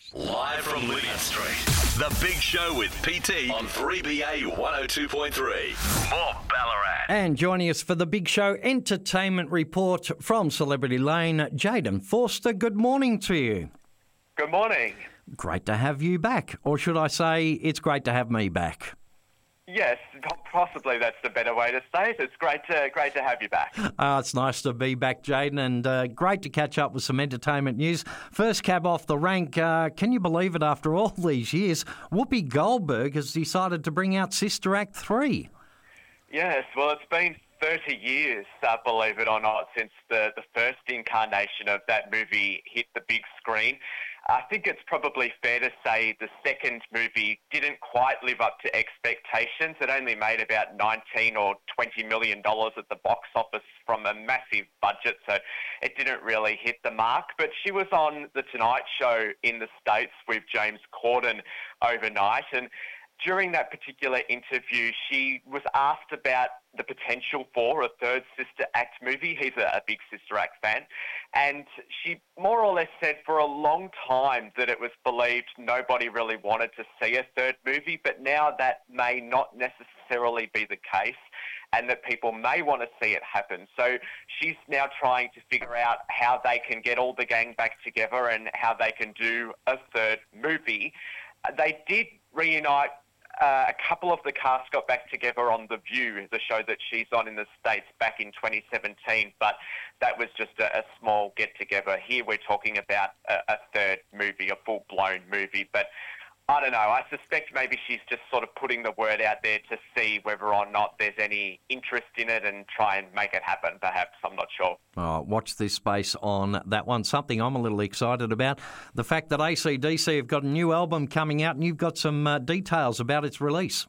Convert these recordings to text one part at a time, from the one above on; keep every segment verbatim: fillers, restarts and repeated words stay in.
Live from Lydiard Street, The Big Show with P T on three B A one oh two point three. More Ballarat. And joining us for The Big Show Entertainment Report from Celebrity Lane, Jayden Forster. Good morning to you. Good morning. Great to have you back. Or should I say, it's great to have me back. Yes, possibly that's the better way to say it. It's great to great to have you back. Uh, it's nice to be back, Jayden, and uh, great to catch up with some entertainment news. First cab off the rank, uh, can you believe it, after all these years, Whoopi Goldberg has decided to bring out Sister Act three. Yes, well, it's been thirty years, uh, believe it or not, since the, the first incarnation of that movie hit the big screen. I think it's probably fair to say the second movie didn't quite live up to expectations. It only made about nineteen or twenty million dollars at the box office from a massive budget, so it didn't really hit the mark. But she was on The Tonight Show in the States with James Corden overnight, and during that particular interview, she was asked about the potential for a third Sister Act movie. He's a, a big Sister Act fan. And she more or less said for a long time that it was believed nobody really wanted to see a third movie, but now that may not necessarily be the case, and that people may want to see it happen. So she's now trying to figure out how they can get all the gang back together and how they can do a third movie. They did reunite. Uh, a couple of the cast got back together on The View, the show that she's on in the States, back in twenty seventeen, but that was just a, a small get-together. Here we're talking about a, a third movie, a full-blown movie, but I don't know. I suspect maybe she's just sort of putting the word out there to see whether or not there's any interest in it and try and make it happen, perhaps. I'm not sure. Oh, watch this space on that one. Something I'm a little excited about, the fact that A C D C have got a new album coming out and you've got some uh, details about its release.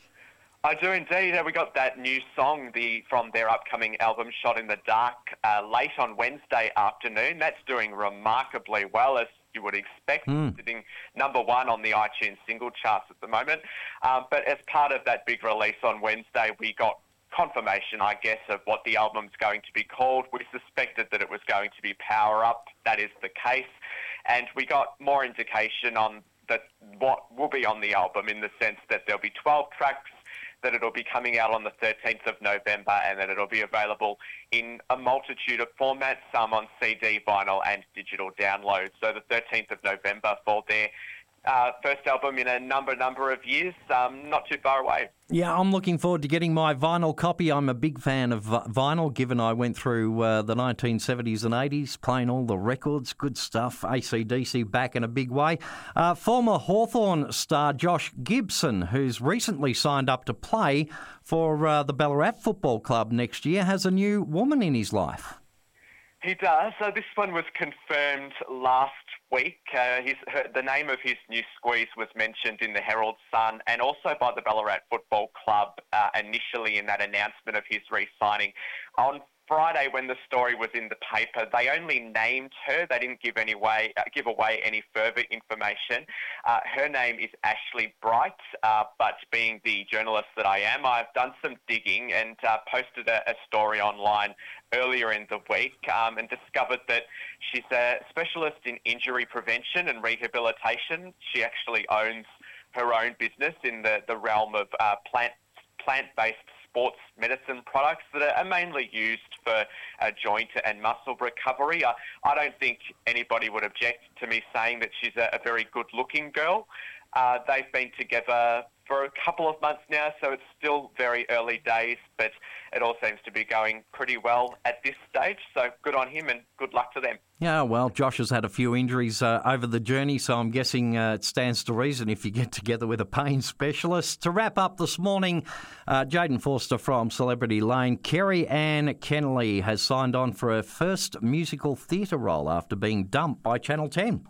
I do indeed. We got that new song the from their upcoming album, Shot in the Dark, uh, late on Wednesday afternoon. That's doing remarkably well, as you would expect, mm. sitting number one on the iTunes single charts at the moment. Um, but as part of that big release on Wednesday, we got confirmation, I guess, of what the album's going to be called. We suspected that it was going to be Power Up. That is the case. And we got more indication on that what will be on the album, in the sense that there'll be twelve tracks, that it'll be coming out on the thirteenth of November, and that it'll be available in a multitude of formats, some on C D, vinyl and digital download. So the thirteenth of November for their uh, first album in a number, number of years, um, not too far away. Yeah, I'm looking forward to getting my vinyl copy. I'm a big fan of vinyl, given I went through uh, the nineteen seventies and eighties, playing all the records. Good stuff. A C D C back in a big way. Uh, former Hawthorn star Josh Gibson, who's recently signed up to play for uh, the Ballarat Football Club next year, has a new woman in his life. He does. So this one was confirmed last week. Uh, his, her, the name of his new squeeze was mentioned in the Herald Sun and also by the Ballarat Football Club uh, initially in that announcement of his re-signing. On Friday, when the story was in the paper, they only named her. They didn't give any way, uh, give away any further information. Uh, her name is Ashley Bright, uh, but being the journalist that I am, I've done some digging and uh, posted a, a story online earlier in the week um, and discovered that she's a specialist in injury prevention and rehabilitation. She actually owns her own business in the, the realm of uh, plant, plant-based sports medicine products that are mainly used for uh, joint and muscle recovery. I, I don't think anybody would object to me saying that she's a, a very good-looking girl. Uh, they've been together for a couple of months now, so it's still very early days, but it all seems to be going pretty well at this stage. So good on him and good luck to them. Yeah, well, Josh has had a few injuries uh, over the journey, so I'm guessing uh, it stands to reason if you get together with a pain specialist. To wrap up this morning, uh, Jayden Forster from Celebrity Lane, Kerry Ann Kennelly has signed on for her first musical theatre role after being dumped by Channel ten.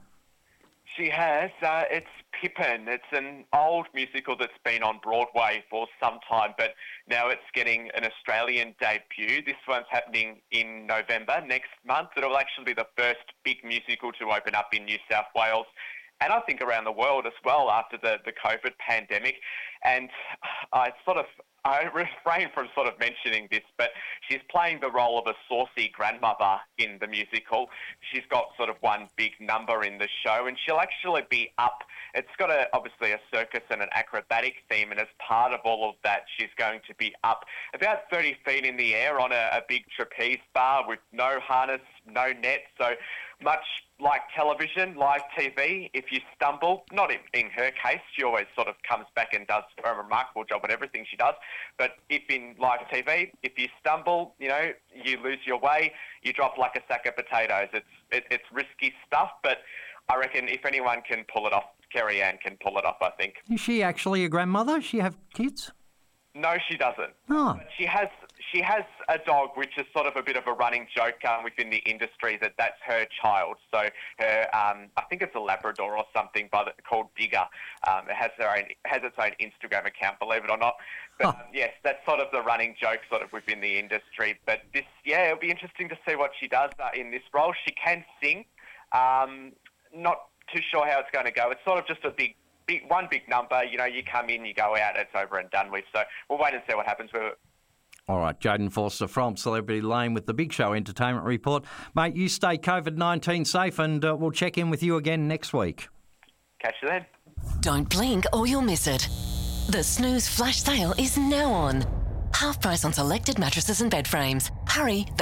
She has. Uh, it's Pippin. It's an old musical that's been on Broadway for some time, but now it's getting an Australian debut. This one's happening in November next month. It'll actually be the first big musical to open up in New South Wales, and I think around the world as well after the, the COVID pandemic. And I sort of I refrain from sort of mentioning this, but she's playing the role of a saucy grandmother in the musical. She's got sort of one big number in the show, and she'll actually be up. It's got a, obviously a circus and an acrobatic theme, and as part of all of that, she's going to be up about thirty feet in the air on a, a big trapeze bar with no harness, no net, so much like television, live T V, if you stumble, not in, in her case, she always sort of comes back and does a remarkable job at everything she does, but if in live T V, if you stumble, you know, you lose your way, you drop like a sack of potatoes. It's it, it's risky stuff, but I reckon if anyone can pull it off, Kerry Ann can pull it off, I think. Is she actually a grandmother? Does she have kids? No, she doesn't. Oh. But she has she has a dog, which is sort of a bit of a running joke um, within the industry that that's her child. So her, um, I think it's a Labrador or something, but called Bigger. Um, it has her own has its own Instagram account, believe it or not. But um, yes, that's sort of the running joke, sort of within the industry. But this, yeah, it'll be interesting to see what she does uh, in this role. She can sing. Um, not too sure how it's going to go. It's sort of just a big. Big, one big number, you know, you come in, you go out, it's over and done with. So we'll wait and see what happens with it. All right, Jayden Forster from Celebrity Lane with the Big Show Entertainment Report. Mate, you stay COVID nineteen safe, and uh, we'll check in with you again next week. Catch you then. Don't blink or you'll miss it. The Snooze Flash Sale is now on. Half price on selected mattresses and bed frames. Hurry, the